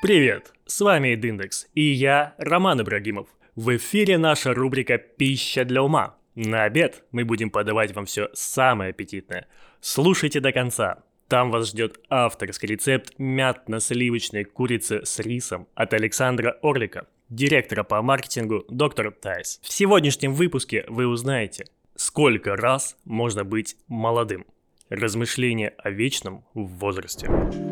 Привет, с вами Индекс, и я, Роман Ибрагимов. В эфире наша рубрика «Пища для ума». На обед мы будем подавать вам все самое аппетитное. Слушайте до конца. Там вас ждет авторский рецепт мятно-сливочной курицы с рисом от Александра Орлика, директора по маркетингу Доктор Тайс. В сегодняшнем выпуске вы узнаете, сколько раз можно быть молодым. Размышления о вечном в возрасте.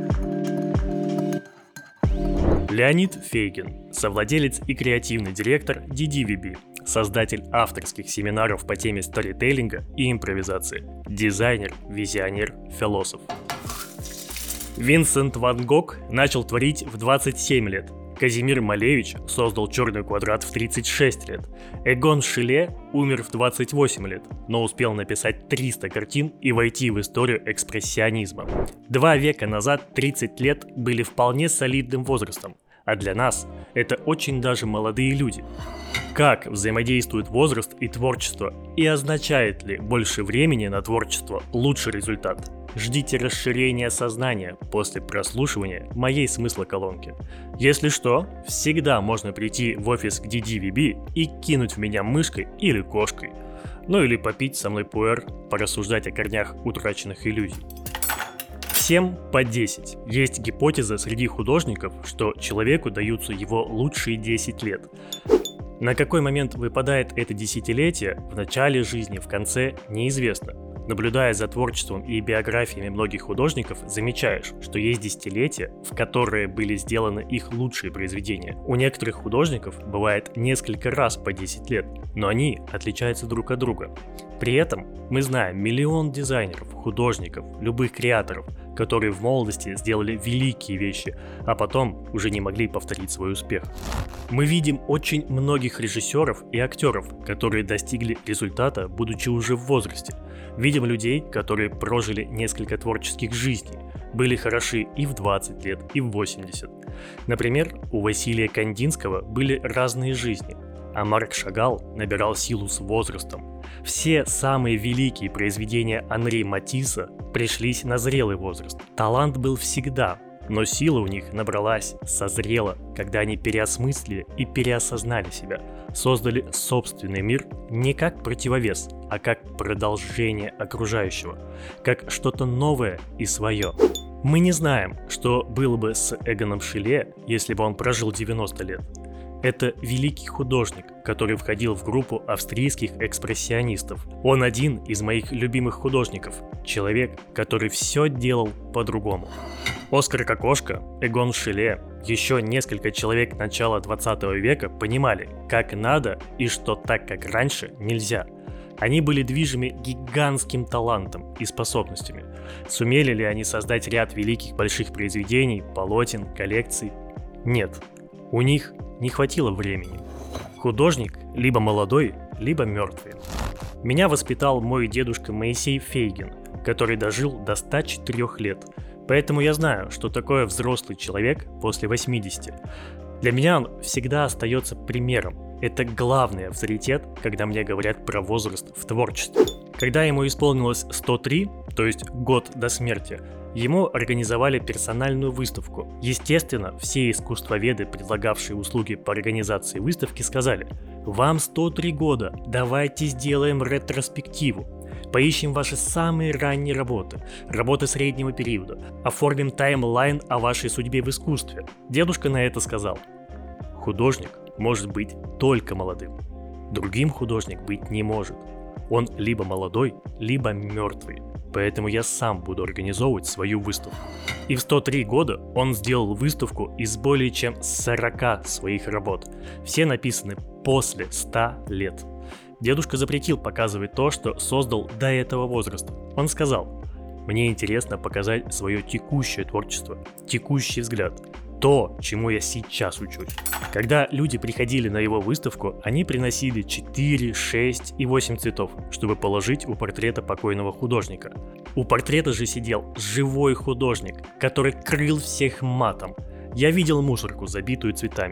Леонид Фейгин, совладелец и креативный директор DDVB, создатель авторских семинаров по теме сторителлинга и импровизации, дизайнер, визионер, философ. Винсент Ван Гог начал творить в 27 лет. Казимир Малевич создал «Черный квадрат» в 36 лет. Эгон Шиле умер в 28 лет, но успел написать 300 картин и войти в историю экспрессионизма. 2 века назад 30 лет были вполне солидным возрастом, а для нас это очень даже молодые люди. Как взаимодействует возраст и творчество, и означает ли больше времени на творчество лучший результат? Ждите расширения сознания после прослушивания моей смыслоколонки. Если что, всегда можно прийти в офис к DDVB и кинуть в меня мышкой или кошкой. Ну или попить со мной пуэр, порассуждать о корнях утраченных иллюзий. Всем по 10. Есть гипотеза среди художников, что человеку даются его лучшие 10 лет. На какой момент выпадает это десятилетие, в начале жизни, в конце, неизвестно. Наблюдая за творчеством и биографиями многих художников, замечаешь, что есть десятилетия, в которые были сделаны их лучшие произведения. У некоторых художников бывает несколько раз по 10 лет, но они отличаются друг от друга. При этом мы знаем миллион дизайнеров, художников, любых креаторов, которые в молодости сделали великие вещи, а потом уже не могли повторить свой успех. Мы видим очень многих режиссеров и актеров, которые достигли результата, будучи уже в возрасте. Видим людей, которые прожили несколько творческих жизней, были хороши и в 20 лет, и в 80. Например, у Василия Кандинского были разные жизни, а Марк Шагал набирал силу с возрастом. Все самые великие произведения Анри Матисса пришлись на зрелый возраст. Талант был всегда, но сила у них набралась, созрела, когда они переосмыслили и переосознали себя, создали собственный мир не как противовес, а как продолжение окружающего, как что-то новое и свое. Мы не знаем, что было бы с Эгоном Шиле, если бы он прожил 90 лет. Это великий художник, который входил в группу австрийских экспрессионистов. Он один из моих любимых художников, человек, который все делал по-другому. Оскар Кокошка, Эгон Шиле, еще несколько человек начала 20 века понимали, как надо и что так, как раньше, нельзя. Они были движимы гигантским талантом и способностями. Сумели ли они создать ряд великих больших произведений, полотен, коллекций? Нет. У них не хватило времени. Художник либо молодой, либо мертвый. Меня воспитал мой дедушка Моисей Фейгин, который дожил до 104 лет. Поэтому я знаю, что такое взрослый человек после 80. Для меня он всегда остается примером. Это главный авторитет, когда мне говорят про возраст в творчестве. Когда ему исполнилось 103, то есть год до смерти, ему организовали персональную выставку. Естественно, все искусствоведы, предлагавшие услуги по организации выставки, сказали: «Вам 103 года, давайте сделаем ретроспективу. Поищем ваши самые ранние работы среднего периода, оформим таймлайн о вашей судьбе в искусстве». Дедушка на это сказал: «Художник может быть только молодым. Другим художник быть не может. Он либо молодой, либо мертвый. Поэтому я сам буду организовывать свою выставку». И в 103 года он сделал выставку из более чем 40 своих работ. Все написаны после 100 лет. Дедушка запретил показывать то, что создал до этого возраста. Он сказал: «Мне интересно показать свое текущее творчество, текущий взгляд, то, чему я сейчас учусь». Когда люди приходили на его выставку, они приносили 4, 6 и 8 цветов, чтобы положить у портрета покойного художника. У портрета же сидел живой художник, который крыл всех матом. Я видел мусорку, забитую цветами.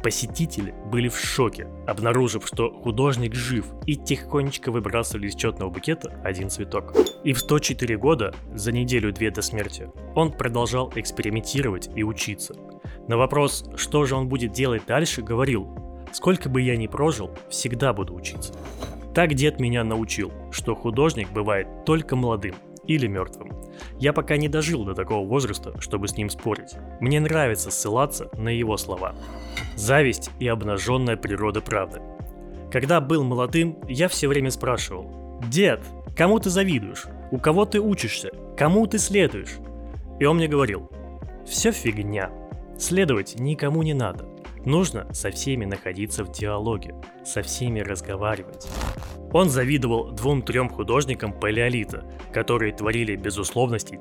Посетители были в шоке, обнаружив, что художник жив, и тихонечко выбрасывали из четного букета один цветок. И в 104 года, за неделю-две до смерти, он продолжал экспериментировать и учиться. На вопрос, что же он будет делать дальше, говорил: «Сколько бы я ни прожил, всегда буду учиться». Так дед меня научил, что художник бывает только молодым или мертвым. Я пока не дожил до такого возраста, чтобы с ним спорить. Мне нравится ссылаться на его слова. Зависть и обнаженная природа правды. Когда был молодым, я все время спрашивал: «Дед, кому ты завидуешь? У кого ты учишься? Кому ты следуешь?» И он мне говорил: «Все фигня. Следовать никому не надо. Нужно со всеми находиться в диалоге, со всеми разговаривать». Он завидовал 2-3 художникам палеолита, которые творили без условностей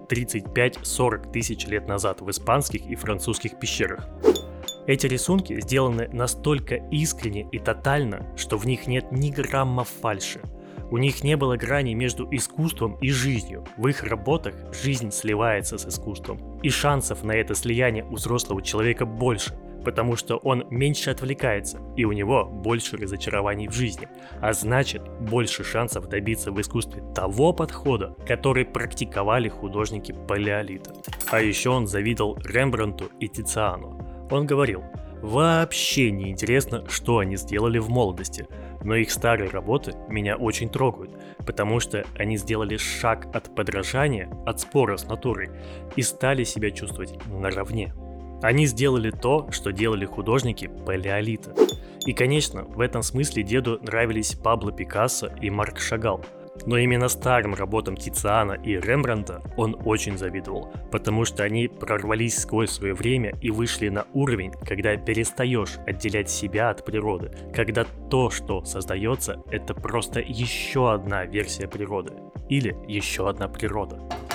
35-40 тысяч лет назад в испанских и французских пещерах. Эти рисунки сделаны настолько искренне и тотально, что в них нет ни грамма фальши. У них не было грани между искусством и жизнью. В их работах жизнь сливается с искусством. И шансов на это слияние у взрослого человека больше, потому что он меньше отвлекается, и у него больше разочарований в жизни, а значит, больше шансов добиться в искусстве того подхода, который практиковали художники палеолита. А еще он завидовал Рембрандту и Тициану. Он говорил: «Вообще не интересно, что они сделали в молодости, но их старые работы меня очень трогают, потому что они сделали шаг от подражания, от спора с натурой и стали себя чувствовать наравне». Они сделали то, что делали художники палеолита. И, конечно, в этом смысле деду нравились Пабло Пикассо и Марк Шагал. Но именно старым работам Тициана и Рембрандта он очень завидовал, потому что они прорвались сквозь свое время и вышли на уровень, когда перестаешь отделять себя от природы, когда то, что создается, это просто еще одна версия природы или еще одна природа.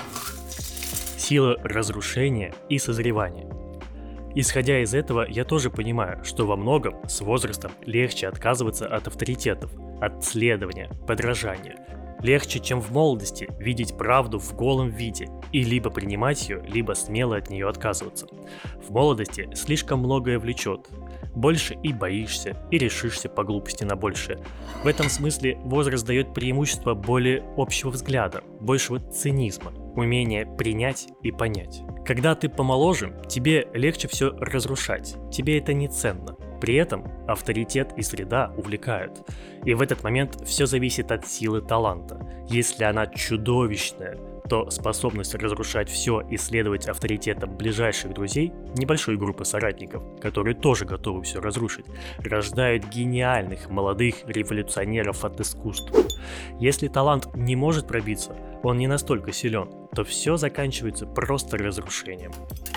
Сила разрушения и созревания. Исходя из этого, я тоже понимаю, что во многом с возрастом легче отказываться от авторитетов, от следования, подражания. Легче, чем в молодости, видеть правду в голом виде и либо принимать ее, либо смело от нее отказываться. В молодости слишком многое влечет. Больше и боишься, и решишься по глупости на большее. В этом смысле возраст дает преимущество более общего взгляда, большего цинизма, умения принять и понять. Когда ты помоложе, тебе легче все разрушать, тебе это не ценно. При этом авторитет и среда увлекают. И в этот момент все зависит от силы таланта. Если она чудовищная, то способность разрушать все и следовать авторитетам ближайших друзей, небольшой группы соратников, которые тоже готовы все разрушить, рождают гениальных молодых революционеров от искусства. Если талант не может пробиться, он не настолько силен, то все заканчивается просто разрушением.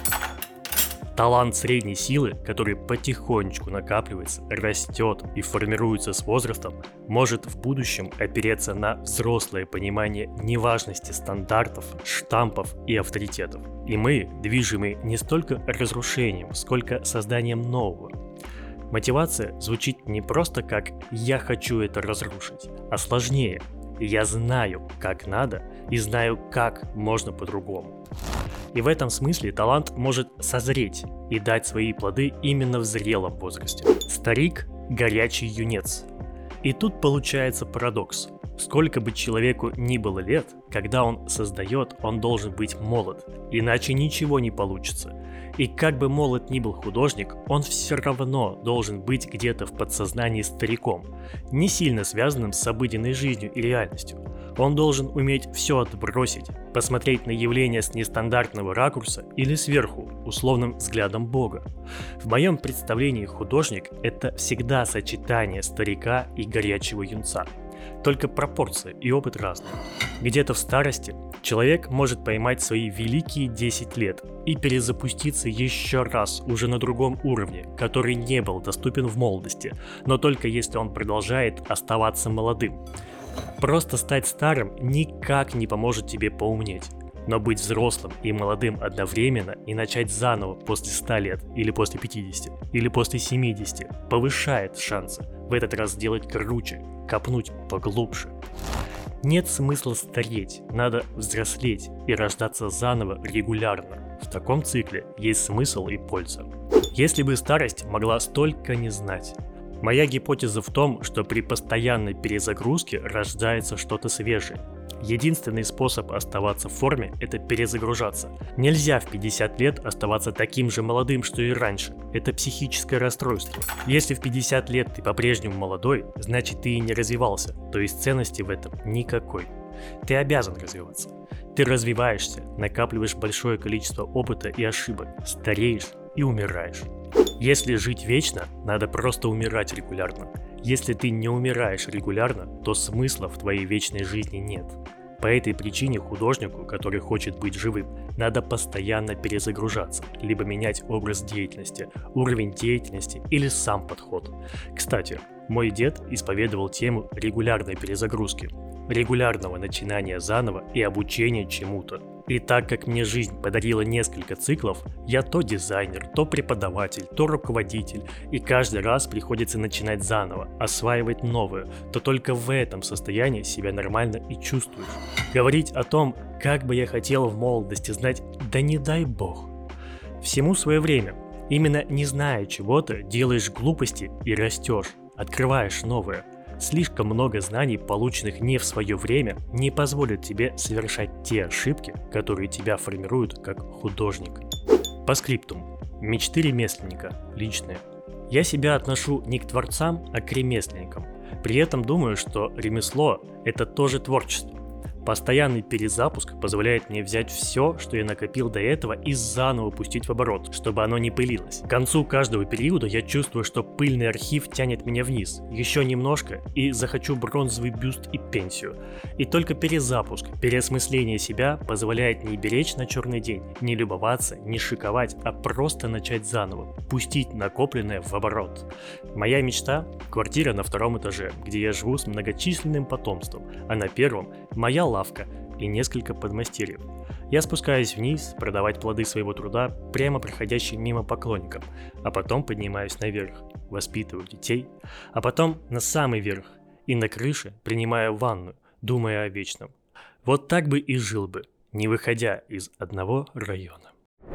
Талант средней силы, который потихонечку накапливается, растет и формируется с возрастом, может в будущем опереться на взрослое понимание неважности стандартов, штампов и авторитетов. И мы движимы не столько разрушением, сколько созданием нового. Мотивация звучит не просто как «я хочу это разрушить», а сложнее «я знаю, как надо и знаю, как можно по-другому». И в этом смысле талант может созреть и дать свои плоды именно в зрелом возрасте. Старик – горячий юнец. И тут получается парадокс. Сколько бы человеку ни было лет, когда он создает, он должен быть молод, иначе ничего не получится. И как бы молод ни был художник, он все равно должен быть где-то в подсознании стариком, не сильно связанным с обыденной жизнью и реальностью. Он должен уметь все отбросить, посмотреть на явления с нестандартного ракурса или сверху, условным взглядом Бога. В моем представлении художник – это всегда сочетание старика и горячего юнца. Только пропорции и опыт разные. Где-то в старости человек может поймать свои великие 10 лет и перезапуститься еще раз уже на другом уровне, который не был доступен в молодости, но только если он продолжает оставаться молодым. Просто стать старым никак не поможет тебе поумнеть. Но быть взрослым и молодым одновременно и начать заново после 100 лет, или после 50, или после 70 повышает шансы в этот раз сделать круче, копнуть поглубже. Нет смысла стареть, надо взрослеть и рождаться заново регулярно. В таком цикле есть смысл и польза. Если бы старость могла столько не знать. Моя гипотеза в том, что при постоянной перезагрузке рождается что-то свежее. Единственный способ оставаться в форме – это перезагружаться. Нельзя в 50 лет оставаться таким же молодым, что и раньше. Это психическое расстройство. Если в 50 лет ты по-прежнему молодой, значит ты и не развивался, то есть ценности в этом никакой. Ты обязан развиваться. Ты развиваешься, накапливаешь большое количество опыта и ошибок, стареешь и умираешь. Если жить вечно, надо просто умирать регулярно. Если ты не умираешь регулярно, то смысла в твоей вечной жизни нет. По этой причине художнику, который хочет быть живым, надо постоянно перезагружаться, либо менять образ деятельности, уровень деятельности или сам подход. Кстати, мой дед исповедовал тему регулярной перезагрузки, регулярного начинания заново и обучения чему-то. И так как мне жизнь подарила несколько циклов, я то дизайнер, то преподаватель, то руководитель, и каждый раз приходится начинать заново, осваивать новое, то только в этом состоянии себя нормально и чувствуешь. Говорить о том, как бы я хотел в молодости знать, да не дай бог. Всему свое время. Именно не зная чего-то, делаешь глупости и растешь, открываешь новое. Слишком много знаний, полученных не в свое время, не позволят тебе совершать те ошибки, которые тебя формируют как художник. По скриптум. Мечты ремесленника. Личные. Я себя отношу не к творцам, а к ремесленникам. При этом думаю, что ремесло – это тоже творчество. Постоянный перезапуск позволяет мне взять все, что я накопил до этого, и заново пустить в оборот, чтобы оно не пылилось. К концу каждого периода я чувствую, что пыльный архив тянет меня вниз. Еще немножко, и захочу бронзовый бюст и пенсию. И только перезапуск, переосмысление себя позволяет не беречь на черный день, не любоваться, не шиковать, а просто начать заново, пустить накопленное в оборот. Моя мечта – квартира на 2-м этаже, где я живу с многочисленным потомством, а на 1-м – моя лавка и несколько подмастерьев. Я спускаюсь вниз продавать плоды своего труда прямо проходящим мимо поклонникам, а потом поднимаюсь наверх, воспитываю детей, а потом на самый верх и на крыше принимаю ванну, думая о вечном. Вот так бы и жил бы, не выходя из одного района.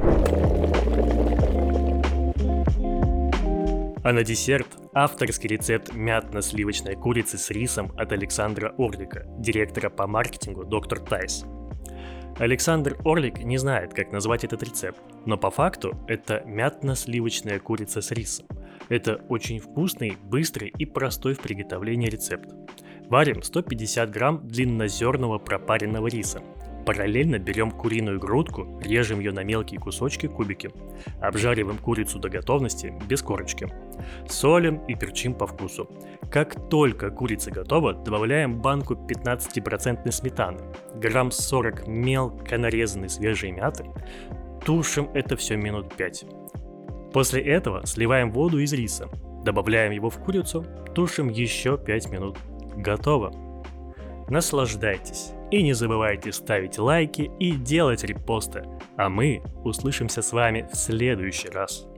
А на десерт авторский рецепт мятно-сливочной курицы с рисом от Александра Орлика, директора по маркетингу Доктор Тайс. Александр Орлик не знает, как назвать этот рецепт, но по факту это мятно-сливочная курица с рисом. Это очень вкусный, быстрый и простой в приготовлении рецепт. Варим 150 грамм длиннозерного пропаренного риса. Параллельно берем куриную грудку, режем ее на мелкие кусочки, кубики. Обжариваем курицу до готовности, без корочки. Солим и перчим по вкусу. Как только курица готова, добавляем банку 15% сметаны, грамм 40 мелко нарезанной свежей мяты. Тушим это все минут 5. После этого сливаем воду из риса, добавляем его в курицу, тушим еще 5 минут. Готово! Наслаждайтесь и не забывайте ставить лайки и делать репосты. А мы услышимся с вами в следующий раз.